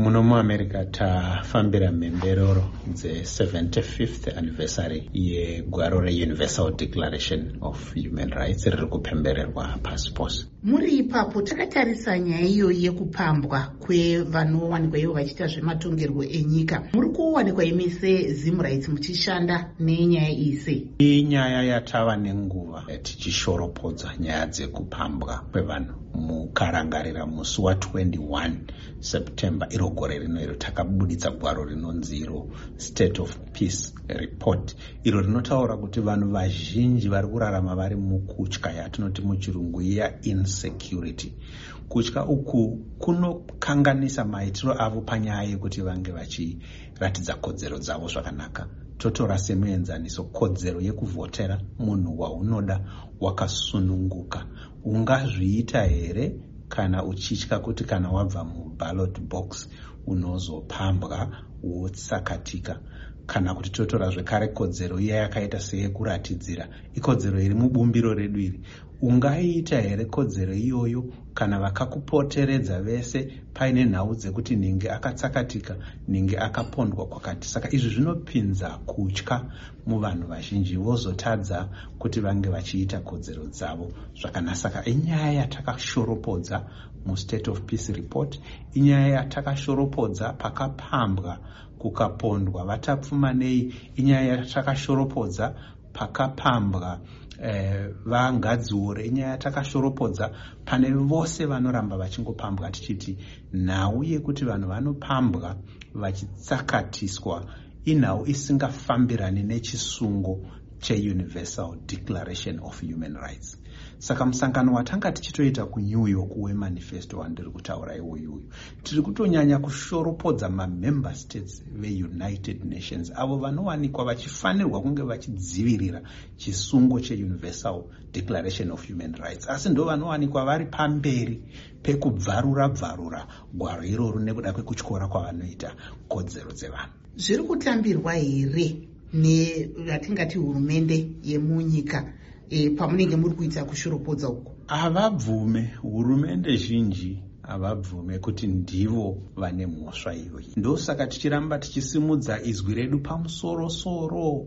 Muno muAmerica tafambira mhemberero dze75th anniversary yegwaro reUniversal Declaration of Human Rights riri kupembererwa pasi pose. Muri ipapo takatarisa nyaya iyo yekupambwa kwevanowanikwa ivo vachiita zvematongerwo enyika. Muri kuwanikwa imi seZim Rights muchishanda nenyaya iyi sei? Inyaya yatava nenguva tichishoropodza nyaya dzekupambwa kwevanhu. Mukarangarira musi wa21 September iro gore rino iro takabuditsa gwaro rinonzi iro State of Peace Report. Iro rinotaura kuti vanhu vazhinji vari kurarama vari mukutya yatinoti muchirungu insecurity. Kutya uku kunokanganisa maitiro avo panyaya yekuti vange vachiratidza kodzero dzavo zvakanaka. Totora semuenzaniso kodzero yekuvhotera munhu waunoda wakasununguka. Ungazviita here kana uchitya kuti kana wabva muballot box unozopambwa wotsakatika? Kana kuti totora zvekare kodzero iya yakaita seyekuratidzira, ikodzero iri mubumbiro redu iri. Ungaiita here kodzero iyoyo kana vakakupoteredza vese paine nhau dzekuti ninge akatsakatika, ninge akapondwa kwakati? Saka izvi zvinopinza kutya muvanhu vazhinji, vozotadza kuti vange vachiita kodzero dzavo zvakanaka. Saka inyaya yatakashoropodza muState of Peace Report, inyaya yatakashoropodza pakapambwa kukapondwa vatapfuma nei, inyaya yatakashoropodza pakapambwa vangadziore, inyaya yatakashoropodza pane vose vanoramba vachingopambwa tichiti nhau yekuti vanhu vanopambwa vachitsakatiswa inhau isingafambirani nechisungo cheUniversal Declaration of Human Rights. Saka musangano watanga tichitoita kuNew York wemanifesto wandiri kutaura iwoyo, tiri kutonyanya kushoropodza mamember states veUnited Nations avo vanowanikwa vachifanirwa kunge vachidzivirira chisungo cheUniversal Declaration of Human Rights, asi ndo vanowanikwa vari pamberi pekubvarura gwaro iroro nekuda kwekutyora kwavanoita kodzero dzevanhu. Zviri kutambirwa here nevatingati hurumende yemunyika pamunenge muri kuita kushoropodza uku? Havabvume, hurumende zhinji havabvume kuti ndivo vane mhosva iyoyi. Ndosaka tichiramba tichisimudza izwi redu pamusoro-soro